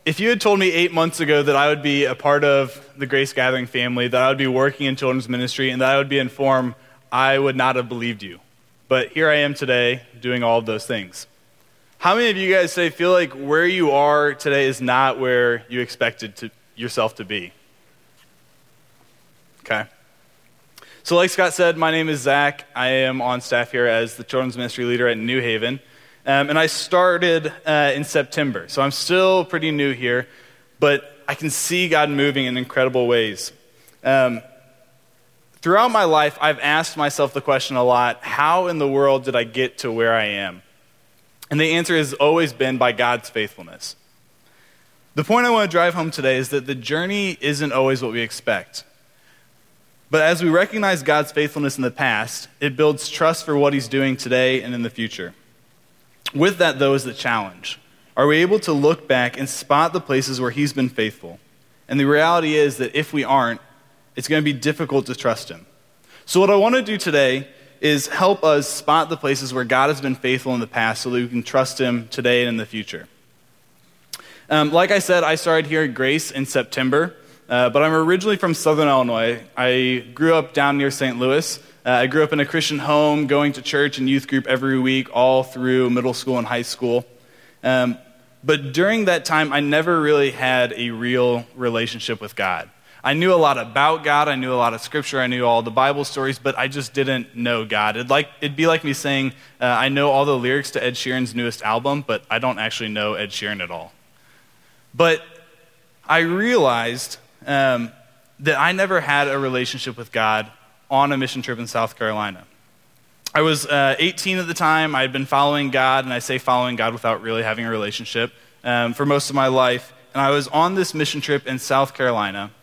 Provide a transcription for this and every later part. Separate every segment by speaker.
Speaker 1: If you had told me 8 months ago that I would be a part of the Grace Gathering family, that I would be working in children's ministry, and that I would be informed, I would not have believed you. But here I am today doing all of those things. How many of you guys feel like where you are today is not where you expected yourself to be? Okay. So like Scott said, my name is Zach. I am on staff here as the children's ministry leader at New Haven. And I started in September, so I'm still pretty new here, but I can see God moving in incredible ways. Throughout my life, I've asked myself the question a lot, how in the world did I get to where I am? And the answer has always been by God's faithfulness. The point I want to drive home today is that the journey isn't always what we expect. But as we recognize God's faithfulness in the past, it builds trust for what he's doing today and in the future. With that, though, is the challenge. Are we able to look back and spot the places where he's been faithful? And the reality is that if we aren't, it's going to be difficult to trust him. So what I want to do today is help us spot the places where God has been faithful in the past so that we can trust him today and in the future. Like I said, I started here at Grace in September, but I'm originally from Southern Illinois. I grew up down near St. Louis. I grew up in a Christian home, going to church and youth group every week, all through middle school and high school. But during that time, I never really had a real relationship with God. I knew a lot about God, I knew a lot of scripture, I knew all the Bible stories, but I just didn't know God. It'd be like me saying, I know all the lyrics to Ed Sheeran's newest album, but I don't actually know Ed Sheeran at all. But I realized that I never had a relationship with God on a mission trip in South Carolina. I was 18 at the time. I had been following God, and I say following God without really having a relationship, for most of my life. And I was on this mission trip in South Carolina.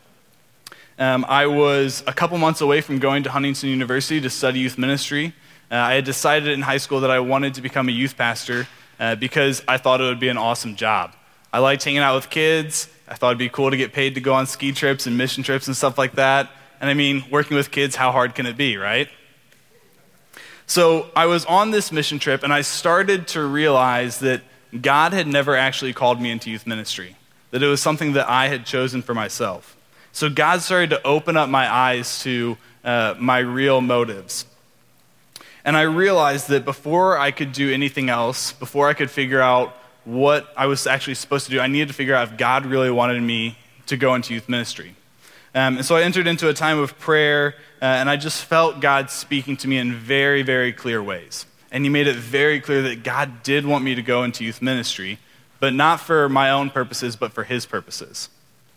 Speaker 1: I was a couple months away from going to Huntington University to study youth ministry. I had decided in high school that I wanted to become a youth pastor because I thought it would be an awesome job. I liked hanging out with kids. I thought it'd be cool to get paid to go on ski trips and mission trips and stuff like that. And I mean, working with kids, how hard can it be, right? So I was on this mission trip, and I started to realize that God had never actually called me into youth ministry, that it was something that I had chosen for myself. So God started to open up my eyes to my real motives. And I realized that before I could do anything else, before I could figure out what I was actually supposed to do, I needed to figure out if God really wanted me to go into youth ministry. And so I entered into a time of prayer, and I just felt God speaking to me in very, very clear ways. And he made it very clear that God did want me to go into youth ministry, but not for my own purposes, but for his purposes.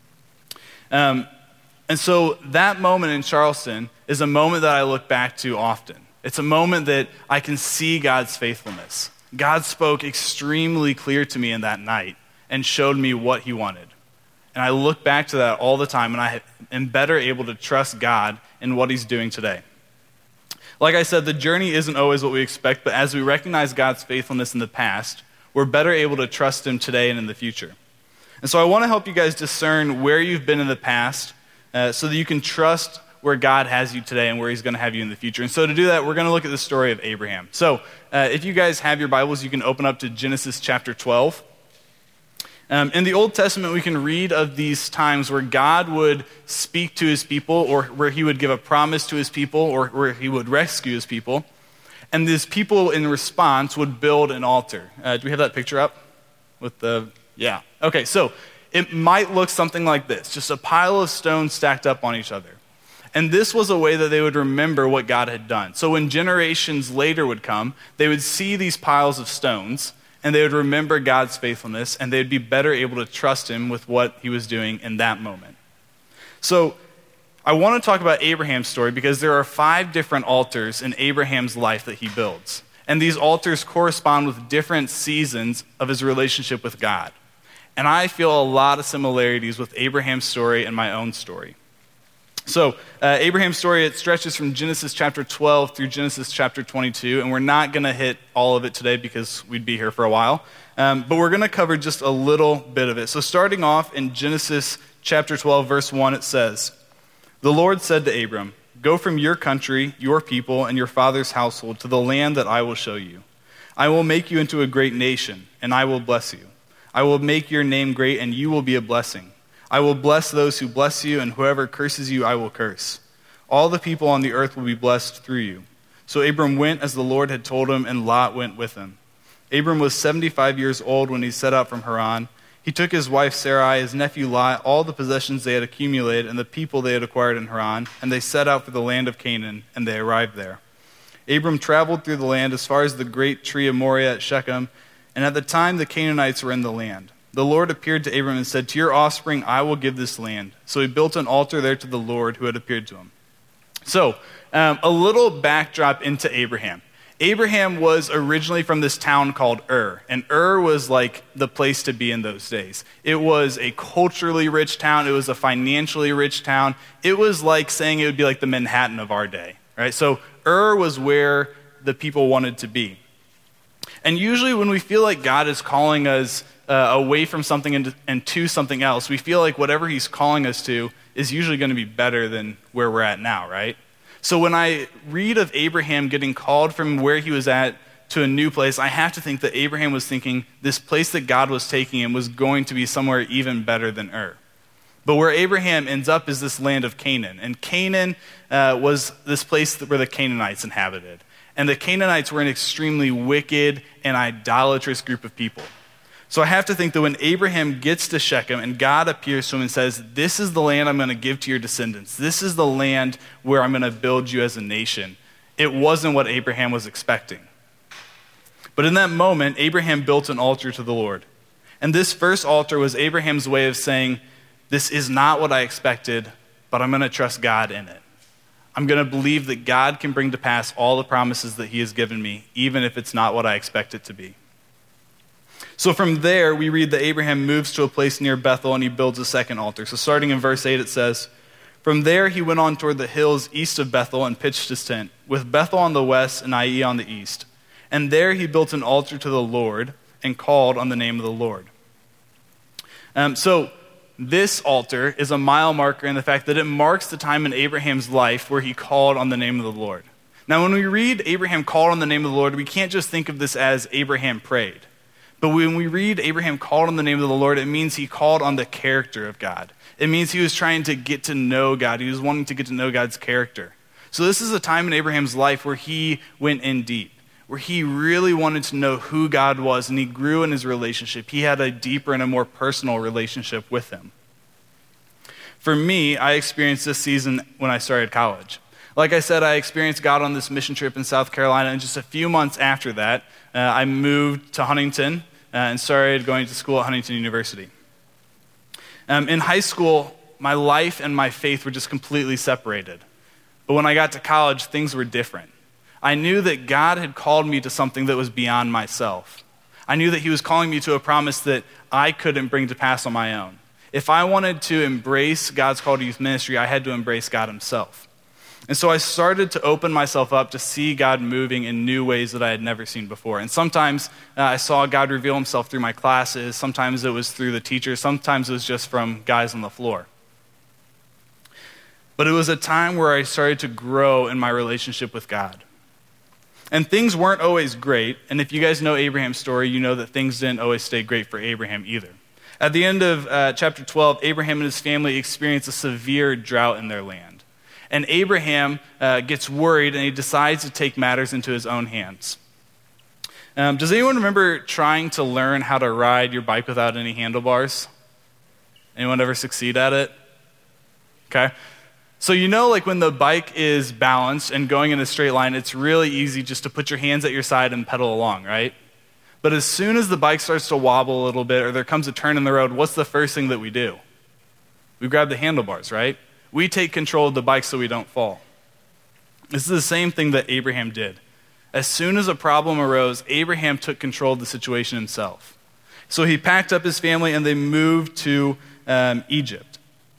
Speaker 1: And so that moment in Charleston is a moment that I look back to often. It's a moment that I can see God's faithfulness. God spoke extremely clear to me in that night and showed me what he wanted. And I look back to that all the time, and I am better able to trust God in what he's doing today. Like I said, the journey isn't always what we expect, but as we recognize God's faithfulness in the past, we're better able to trust him today and in the future. And so I want to help you guys discern where you've been in the past so that you can trust where God has you today and where he's going to have you in the future. And so to do that, we're going to look at the story of Abraham. So if you guys have your Bibles, you can open up to Genesis chapter 12. In the Old Testament, we can read of these times where God would speak to his people, or where he would give a promise to his people, or where he would rescue his people. And these people, in response, would build an altar. Do we have that picture up? Yeah. Okay, so it might look something like this, just a pile of stones stacked up on each other. And this was a way that they would remember what God had done. So when generations later would come, they would see these piles of stones, and they would remember God's faithfulness, and they'd be better able to trust him with what he was doing in that moment. So I want to talk about Abraham's story because there are 5 different altars in Abraham's life that he builds. And these altars correspond with different seasons of his relationship with God. And I feel a lot of similarities with Abraham's story and my own story. So Abraham's story, it stretches from Genesis chapter 12 through Genesis chapter 22, and we're not going to hit all of it today because we'd be here for a while, but we're going to cover just a little bit of it. So starting off in Genesis chapter 12, verse 1, it says, "The Lord said to Abram, 'Go from your country, your people, and your father's household to the land that I will show you. I will make you into a great nation, and I will bless you. I will make your name great, and you will be a blessing. I will bless those who bless you, and whoever curses you I will curse. All the people on the earth will be blessed through you." So Abram went as the Lord had told him, and Lot went with him. Abram was 75 years old when he set out from Haran. He took his wife Sarai, his nephew Lot, all the possessions they had accumulated, and the people they had acquired in Haran, and they set out for the land of Canaan, and they arrived there. Abram traveled through the land as far as the great tree of Moriah at Shechem, and at the time the Canaanites were in the land. The Lord appeared to Abram and said, "To your offspring I will give this land." So he built an altar there to the Lord who had appeared to him. So, a little backdrop into Abraham. Abraham was originally from this town called Ur, and Ur was like the place to be in those days. It was a culturally rich town. It was a financially rich town. It was like saying it would be like the Manhattan of our day, right? So Ur was where the people wanted to be. And usually when we feel like God is calling us away from something and to something else, we feel like whatever he's calling us to is usually going to be better than where we're at now, right? So when I read of Abraham getting called from where he was at to a new place, I have to think that Abraham was thinking this place that God was taking him was going to be somewhere even better than Ur. But where Abraham ends up is this land of Canaan. And Canaan was this place where the Canaanites inhabited. And the Canaanites were an extremely wicked and idolatrous group of people. So I have to think that when Abraham gets to Shechem and God appears to him and says, "This is the land I'm going to give to your descendants. This is the land where I'm going to build you as a nation," it wasn't what Abraham was expecting. But in that moment, Abraham built an altar to the Lord. And this first altar was Abraham's way of saying, "This is not what I expected, but I'm going to trust God in it. I'm going to believe that God can bring to pass all the promises that he has given me, even if it's not what I expect it to be." So from there, we read that Abraham moves to a place near Bethel and he builds a second altar. So starting in verse 8, it says, "From there he went on toward the hills east of Bethel and pitched his tent, with Bethel on the west and Ai on the east. And there he built an altar to the Lord and called on the name of the Lord." So this altar is a mile marker in the fact that it marks the time in Abraham's life where he called on the name of the Lord. Now when we read Abraham called on the name of the Lord, we can't just think of this as Abraham prayed. But when we read Abraham called on the name of the Lord, it means he called on the character of God. It means he was trying to get to know God. He was wanting to get to know God's character. So this is a time in Abraham's life where he went in deep, where he really wanted to know who God was, and he grew in his relationship. He had a deeper and a more personal relationship with him. For me, I experienced this season when I started college. Like I said, I experienced God on this mission trip in South Carolina, and just a few months after that, I moved to Huntington and started going to school at Huntington University. In high school, my life and my faith were just completely separated. But when I got to college, things were different. I knew that God had called me to something that was beyond myself. I knew that he was calling me to a promise that I couldn't bring to pass on my own. If I wanted to embrace God's call to youth ministry, I had to embrace God himself. And so I started to open myself up to see God moving in new ways that I had never seen before. And sometimes I saw God reveal himself through my classes. Sometimes it was through the teachers. Sometimes it was just from guys on the floor. But it was a time where I started to grow in my relationship with God. And things weren't always great. And if you guys know Abraham's story, you know that things didn't always stay great for Abraham either. At the end of chapter 12, Abraham and his family experience a severe drought in their land. And Abraham gets worried, and he decides to take matters into his own hands. Does anyone remember trying to learn how to ride your bike without any handlebars? Anyone ever succeed at it? Okay. So you know, like when the bike is balanced and going in a straight line, it's really easy just to put your hands at your side and pedal along, right? But as soon as the bike starts to wobble a little bit or there comes a turn in the road, what's the first thing that we do? We grab the handlebars, right? We take control of the bike so we don't fall. This is the same thing that Abraham did. As soon as a problem arose, Abraham took control of the situation himself. So he packed up his family and they moved to Egypt.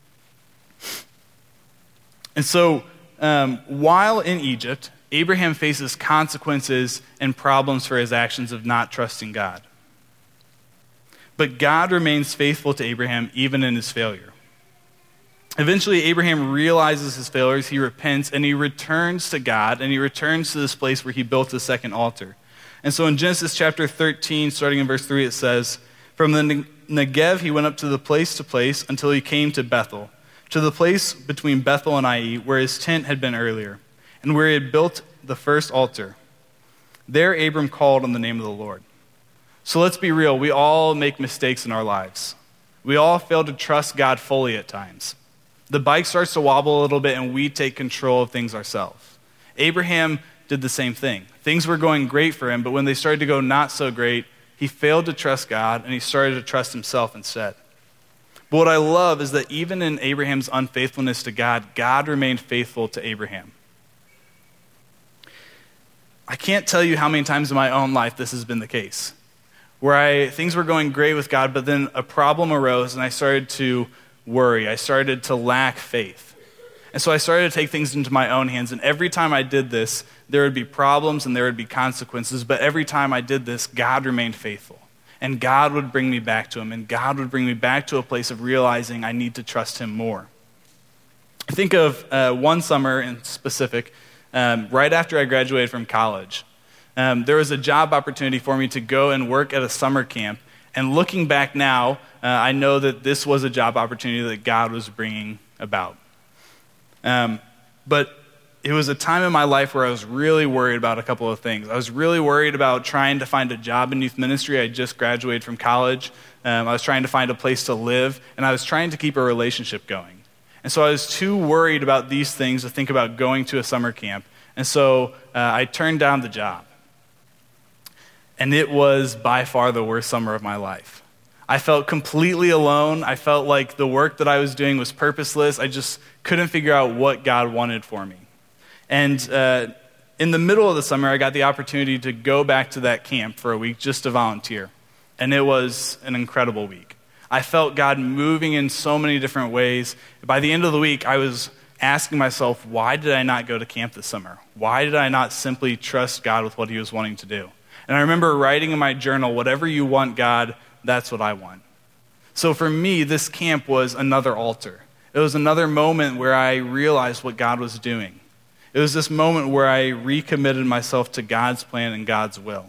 Speaker 1: And so while in Egypt, Abraham faces consequences and problems for his actions of not trusting God. But God remains faithful to Abraham even in his failure. Eventually, Abraham realizes his failures, he repents, and he returns to God, and he returns to this place where he built the second altar. And so in Genesis chapter 13, starting in verse 3, it says, From the Negev, he went up to place until he came to Bethel, to the place between Bethel and Ai, where his tent had been earlier, and where he had built the first altar. There Abram called on the name of the Lord. So let's be real. We all make mistakes in our lives. We all fail to trust God fully at times. The bike starts to wobble a little bit, and we take control of things ourselves. Abraham did the same thing. Things were going great for him, but when they started to go not so great, he failed to trust God, and he started to trust himself instead. But what I love is that even in Abraham's unfaithfulness to God, God remained faithful to Abraham. I can't tell you how many times in my own life this has been the case, where things were going great with God, but then a problem arose, and I started to worry. I started to lack faith. And so I started to take things into my own hands, and every time I did this, there would be problems and there would be consequences, but every time I did this, God remained faithful. And God would bring me back to him, and God would bring me back to a place of realizing I need to trust him more. I think of one summer in specific, right after I graduated from college. There was a job opportunity for me to go and work at a summer camp, and looking back now, I know that this was a job opportunity that God was bringing about. But it was a time in my life where I was really worried about a couple of things. I was really worried about trying to find a job in youth ministry. I just graduated from college. I was trying to find a place to live, and I was trying to keep a relationship going. And so I was too worried about these things to think about going to a summer camp. And so I turned down the job. And it was by far the worst summer of my life. I felt completely alone. I felt like the work that I was doing was purposeless. I just couldn't figure out what God wanted for me. And in the middle of the summer, I got the opportunity to go back to that camp for a week just to volunteer. And it was an incredible week. I felt God moving in so many different ways. By the end of the week, I was asking myself, why did I not go to camp this summer? Why did I not simply trust God with what he was wanting to do? And I remember writing in my journal, whatever you want, God, that's what I want. So for me, this camp was another altar. It was another moment where I realized what God was doing. It was this moment where I recommitted myself to God's plan and God's will.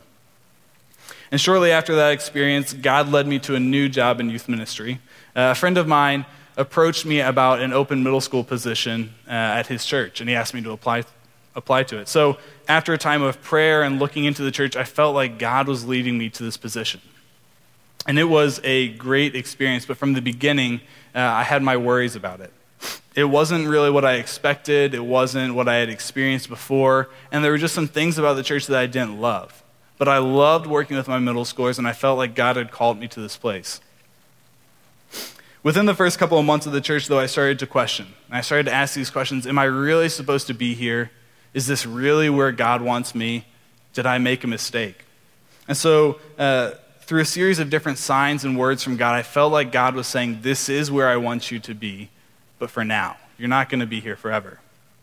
Speaker 1: And shortly after that experience, God led me to a new job in youth ministry. A friend of mine approached me about an open middle school position at his church, and he asked me to apply to it. So after a time of prayer and looking into the church, I felt like God was leading me to this position. And it was a great experience, but from the beginning, I had my worries about it. It wasn't really what I expected. It wasn't what I had experienced before. And there were just some things about the church that I didn't love. But I loved working with my middle schoolers, and I felt like God had called me to this place. Within the first couple of months of the church, though, I started to question. And I started to ask these questions. Am I really supposed to be here? Is this really where God wants me? Did I make a mistake? And so through a series of different signs and words from God, I felt like God was saying, this is where I want you to be, but for now. You're not going to be here forever.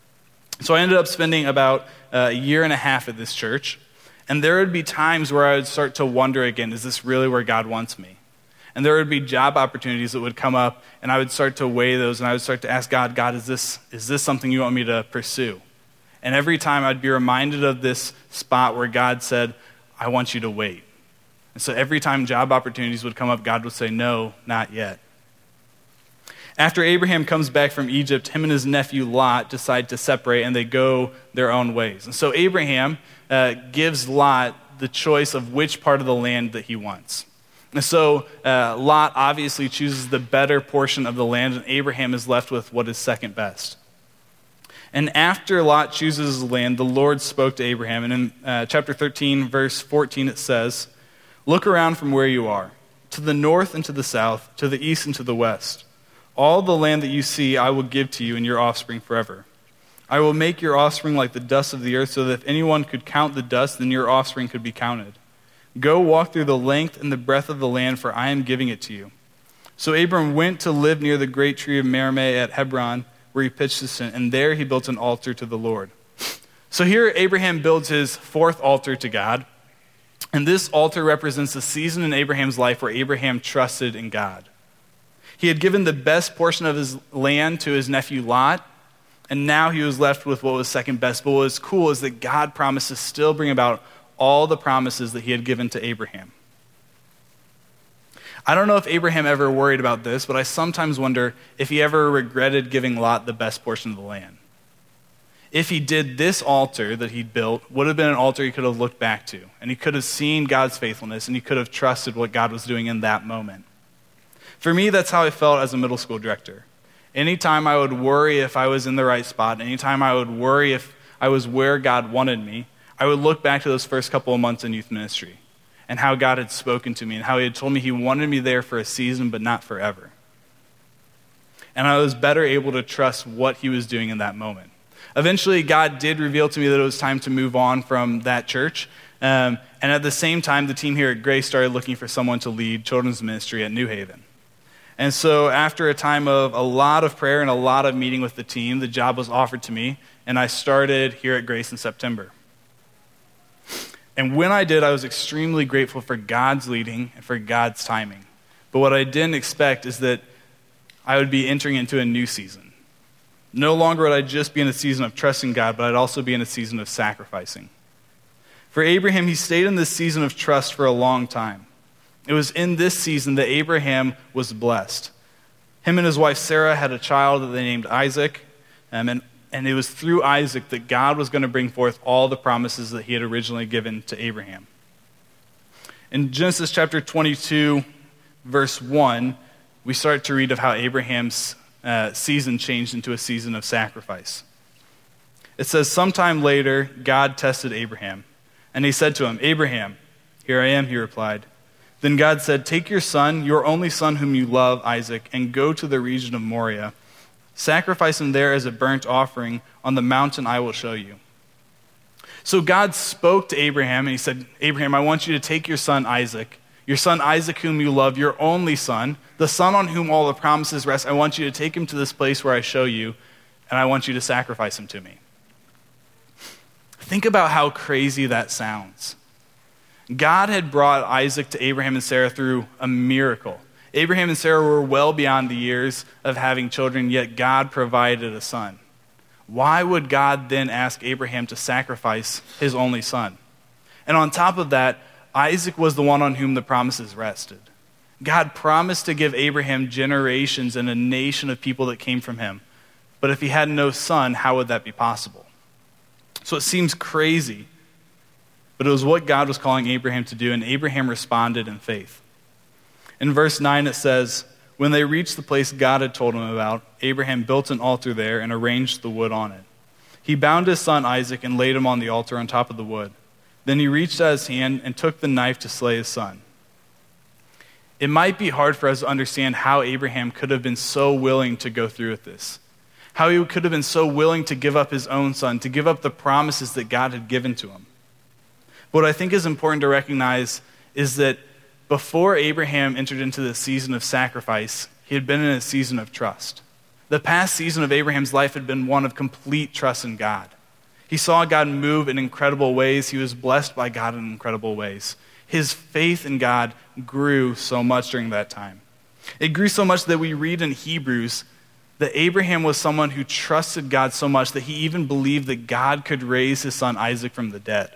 Speaker 1: So I ended up spending about a year and a half at this church, and there would be times where I would start to wonder again, is this really where God wants me? And there would be job opportunities that would come up, and I would start to weigh those, and I would start to ask God, is this something you want me to pursue? And every time I'd be reminded of this spot where God said, I want you to wait. And so every time job opportunities would come up, God would say, no, not yet. After Abraham comes back from Egypt, him and his nephew Lot decide to separate, and they go their own ways. And so Abraham gives Lot the choice of which part of the land that he wants. And so Lot obviously chooses the better portion of the land, and Abraham is left with what is second best. And after Lot chooses the land, the Lord spoke to Abraham. And in chapter 13, verse 14, it says, look around from where you are, to the north and to the south, to the east and to the west. All the land that you see I will give to you and your offspring forever. I will make your offspring like the dust of the earth, so that if anyone could count the dust, then your offspring could be counted. Go walk through the length and the breadth of the land, for I am giving it to you. So Abram went to live near the great tree of Mamre at Hebron, where he pitched his tent, and there he built an altar to the Lord. So here Abraham builds his fourth altar to God, and this altar represents the season in Abraham's life where Abraham trusted in God. He had given the best portion of his land to his nephew Lot, and now he was left with what was second best. But what was cool is that God promised to still bring about all the promises that he had given to Abraham. I don't know if Abraham ever worried about this, but I sometimes wonder if he ever regretted giving Lot the best portion of the land. If he did, this altar that he built would have been an altar he could have looked back to, and he could have seen God's faithfulness, and he could have trusted what God was doing in that moment. For me, that's how I felt as a middle school director. Anytime I would worry if I was in the right spot, anytime I would worry if I was where God wanted me, I would look back to those first couple of months in youth ministry and how God had spoken to me and how he had told me he wanted me there for a season but not forever. And I was better able to trust what he was doing in that moment. Eventually, God did reveal to me that it was time to move on from that church. And at the same time, the team here at Grace started looking for someone to lead children's ministry at New Haven. And so after a time of a lot of prayer and a lot of meeting with the team, the job was offered to me, and I started here at Grace in September. And when I did, I was extremely grateful for God's leading and for God's timing. But what I didn't expect is that I would be entering into a new season. No longer would I just be in a season of trusting God, but I'd also be in a season of sacrificing. For Abraham, he stayed in this season of trust for a long time. It was in this season that Abraham was blessed. Him and his wife Sarah had a child that they named Isaac, and it was through Isaac that God was going to bring forth all the promises that he had originally given to Abraham. In Genesis chapter 22, verse 1, we start to read of how Abraham's season changed into a season of sacrifice. It says, "Sometime later, God tested Abraham, and he said to him, 'Abraham.' 'Here I am,' he replied. Then God said, 'Take your son, your only son whom you love, Isaac, and go to the region of Moriah. Sacrifice him there as a burnt offering on the mountain I will show you.'" So God spoke to Abraham, and he said, "Abraham, I want you to take your son Isaac whom you love, your only son, the son on whom all the promises rest. I want you to take him to this place where I show you, and I want you to sacrifice him to me." Think about how crazy that sounds. God had brought Isaac to Abraham and Sarah through a miracle. Abraham and Sarah were well beyond the years of having children, yet God provided a son. Why would God then ask Abraham to sacrifice his only son? And on top of that, Isaac was the one on whom the promises rested. God promised to give Abraham generations and a nation of people that came from him. But if he had no son, how would that be possible? So it seems crazy, but it was what God was calling Abraham to do, and Abraham responded in faith. In verse 9 it says, "When they reached the place God had told him about, Abraham built an altar there and arranged the wood on it. He bound his son Isaac and laid him on the altar on top of the wood. Then he reached out his hand and took the knife to slay his son." It might be hard for us to understand how Abraham could have been so willing to go through with this. How he could have been so willing to give up his own son, to give up the promises that God had given to him. What I think is important to recognize is that before Abraham entered into the season of sacrifice, he had been in a season of trust. The past season of Abraham's life had been one of complete trust in God. He saw God move in incredible ways. He was blessed by God in incredible ways. His faith in God grew so much during that time. It grew so much that we read in Hebrews that Abraham was someone who trusted God so much that he even believed that God could raise his son Isaac from the dead.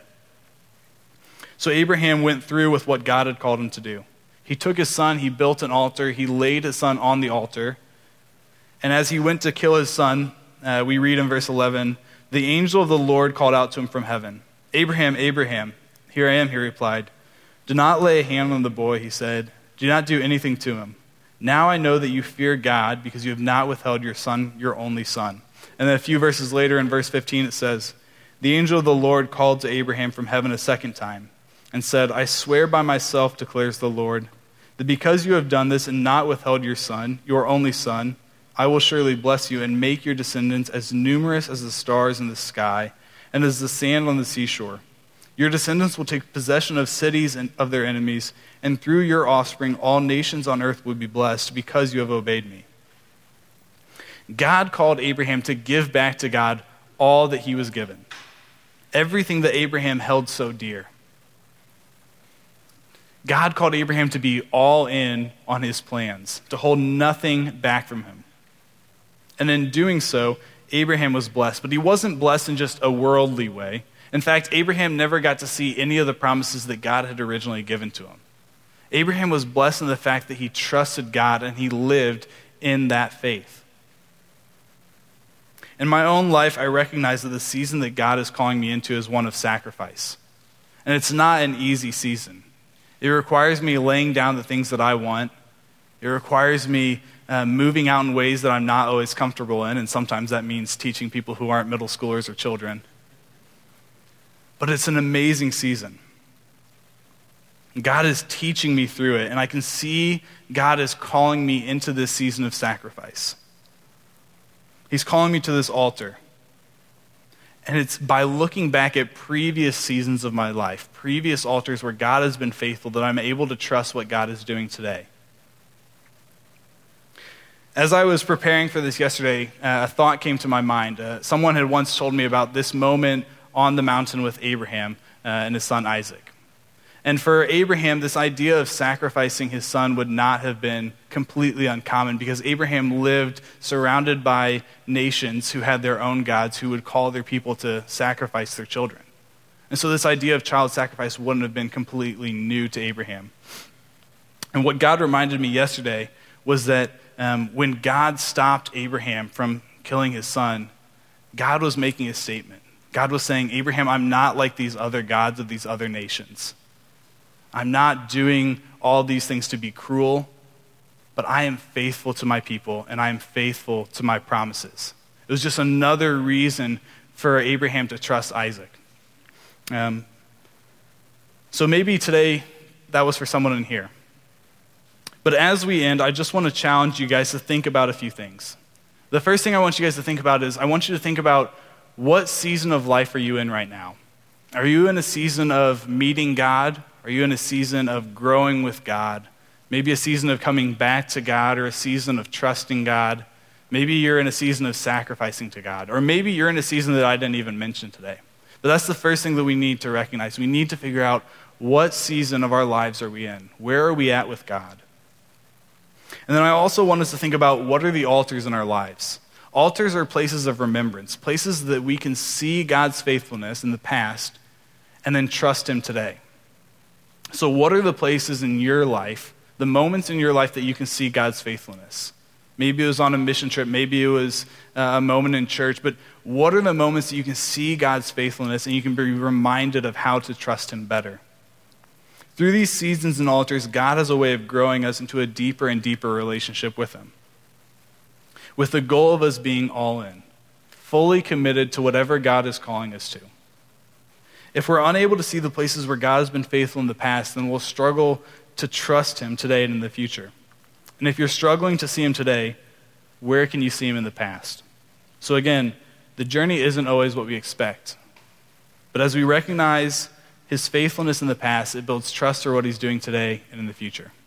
Speaker 1: So Abraham went through with what God had called him to do. He took his son, he built an altar, he laid his son on the altar. And as he went to kill his son, we read in verse 11, "The angel of the Lord called out to him from heaven, 'Abraham, Abraham.' 'Here I am,' he replied. 'Do not lay a hand on the boy,' he said. 'Do not do anything to him. Now I know that you fear God because you have not withheld your son, your only son.'" And then a few verses later in verse 15 it says, "The angel of the Lord called to Abraham from heaven a second time and said, 'I swear by myself, declares the Lord, that because you have done this and not withheld your son, your only son, I will surely bless you and make your descendants as numerous as the stars in the sky and as the sand on the seashore. Your descendants will take possession of cities and of their enemies, and through your offspring all nations on earth will be blessed because you have obeyed me.'" God called Abraham to give back to God all that he was given, everything that Abraham held so dear. God called Abraham to be all in on his plans, to hold nothing back from him. And in doing so, Abraham was blessed. But he wasn't blessed in just a worldly way. In fact, Abraham never got to see any of the promises that God had originally given to him. Abraham was blessed in the fact that he trusted God and he lived in that faith. In my own life, I recognize that the season that God is calling me into is one of sacrifice. And it's not an easy season. It requires me laying down the things that I want. It requires me moving out in ways that I'm not always comfortable in, and sometimes that means teaching people who aren't middle schoolers or children. But it's an amazing season. God is teaching me through it, and I can see God is calling me into this season of sacrifice. He's calling me to this altar. And it's by looking back at previous seasons of my life, previous altars where God has been faithful, that I'm able to trust what God is doing today. As I was preparing for this yesterday, a thought came to my mind. Someone had once told me about this moment on the mountain with Abraham and his son Isaac. And for Abraham, this idea of sacrificing his son would not have been completely uncommon because Abraham lived surrounded by nations who had their own gods who would call their people to sacrifice their children. And so this idea of child sacrifice wouldn't have been completely new to Abraham. And what God reminded me yesterday was that when God stopped Abraham from killing his son, God was making a statement. God was saying, Abraham, I'm not like these other gods of these other nations. I'm not doing all these things to be cruel, but I am faithful to my people and I am faithful to my promises. It was just another reason for Abraham to trust Isaac. So maybe today that was for someone in here. But as we end, I just want to challenge you guys to think about a few things. The first thing I want you guys to think about is I want you to think about what season of life are you in right now? Are you in a season of meeting God? Are you in a season of growing with God? Maybe a season of coming back to God or a season of trusting God. Maybe you're in a season of sacrificing to God. Or maybe you're in a season that I didn't even mention today. But that's the first thing that we need to recognize. We need to figure out what season of our lives are we in? Where are we at with God? And then I also want us to think about what are the altars in our lives. Altars are places of remembrance, places that we can see God's faithfulness in the past and then trust him today. So what are the places in your life, the moments in your life that you can see God's faithfulness? Maybe it was on a mission trip, maybe it was a moment in church, but what are the moments that you can see God's faithfulness and you can be reminded of how to trust him better? Through these seasons and altars, God has a way of growing us into a deeper and deeper relationship with him, with the goal of us being all in, fully committed to whatever God is calling us to. If we're unable to see the places where God has been faithful in the past, then we'll struggle to trust him today and in the future. And if you're struggling to see him today, where can you see him in the past? So again, the journey isn't always what we expect. But as we recognize his faithfulness in the past, it builds trust for what he's doing today and in the future.